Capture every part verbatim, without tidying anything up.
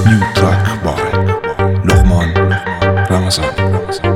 New track by Luqman Ramazan.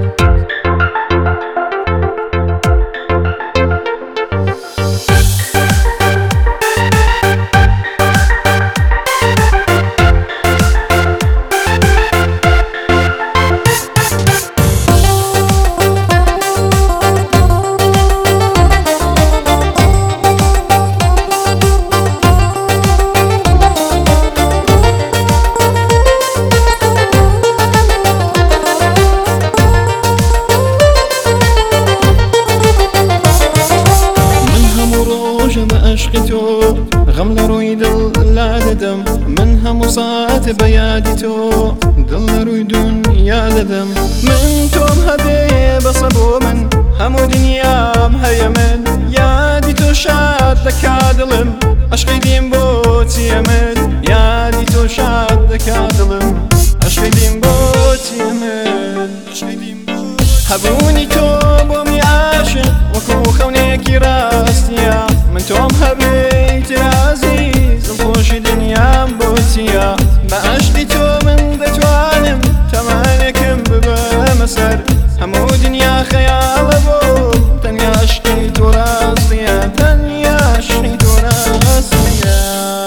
عشقی تو غم لروی دل لاددم من همو ساعت بیادی تو دل لروی دنیا ددم من توم هبه بصبو من همو دنیام هیا من یادی تو شاد دکا دلم عشقی دیم بوتی من یادی تو شاد دکا دلم عشقی دیم بوتی من هبونی تو بومی عاشق وکو خونێکی ڕاستیە من تۆم هەبێیت عەزیز دڵخۆشی دنیام بۆچیە بە عەشقی تۆ من دەتوانم تەمانێکم ببەمە سەر هەموو دنیا خەیاڵە بۆ تەنیا عەشقی تۆ ڕاستیە تەنیا عەشقی تۆ ڕاستیە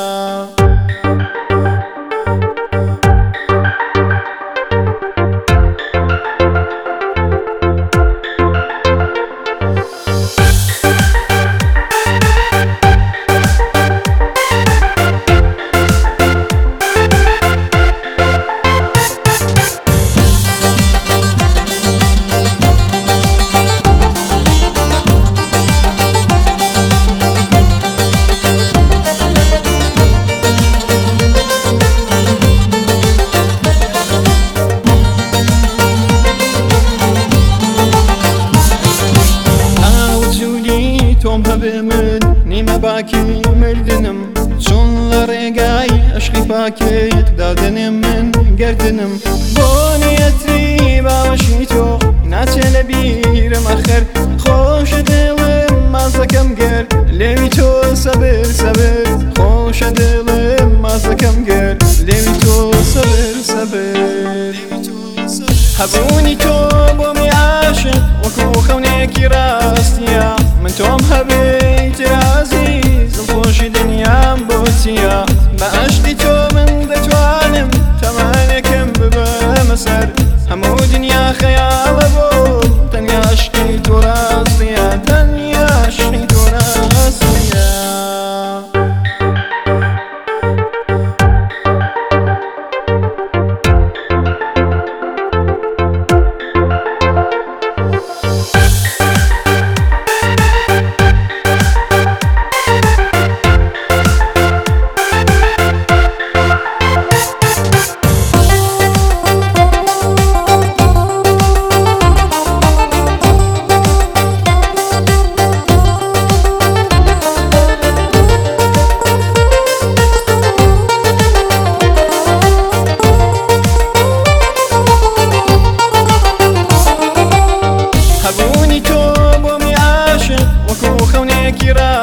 تۆم هەبێ من نیمە باکی مردنم چۆن لە ڕێگای عەشقی پاکێت دادنێ من گەردنم بۆ نیەتی باوەشی تۆ ناچێ لە بیرم ئەخەر خۆشە دڵم مازەکەم گەر لێوی تۆ سەبر سەبر خۆشە دڵم مازەکەم گەر لێوی تۆ سەبر سەبر هەبوونی تۆ بۆمی عاشق وەکو خەونێکی ڕاستیە من تۆم هەبێیت عەزیز دڵخۆشی دنیام بۆچیە بە عەشقی تۆ من دەتوانم تەمانێکم ببەمە سەر هەموو دنیا خەیاڵە بۆ تەنیا عەشقی تۆ ڕاستیە تەنیا عەشقی تۆ ڕاستیە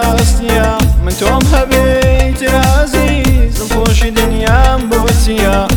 من تۆم هەبێیت عەزیز دڵخۆشی دنیام بۆچیە